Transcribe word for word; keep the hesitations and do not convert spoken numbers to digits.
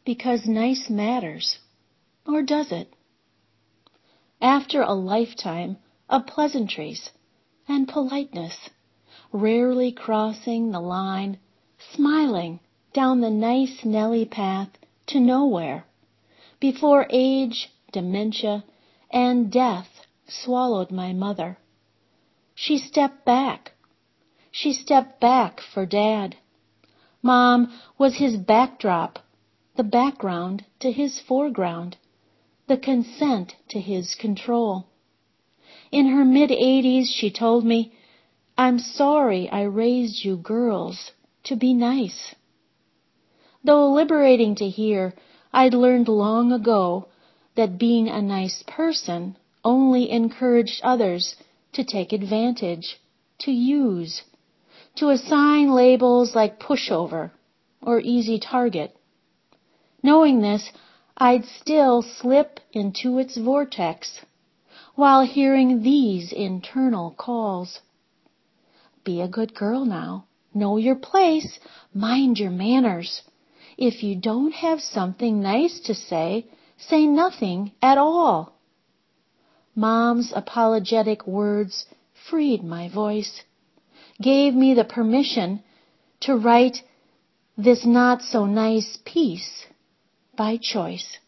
because nice matters, or does it? After a lifetime of pleasantries and politeness, rarely crossing the line, smiling down the nice Nellie path to nowhere, before age, dementia, and death swallowed my mother, she stepped back. She stepped back for Dad. Mom was his backdrop, the background to his foreground, the consent to his control. In her mid-eighties, she told me, "I'm sorry I raised you girls to be nice." Though liberating to hear, I'd learned long ago that being a nice person only encouraged others to take advantage, to use, to assign labels like pushover or easy target. Knowing this, I'd still slip into its vortex while hearing these internal calls. Be a good girl now. Know your place. Mind your manners. If you don't have something nice to say, say nothing at all. Mom's apologetic words freed my voice, gave me the permission to write this not-so-nice piece by choice.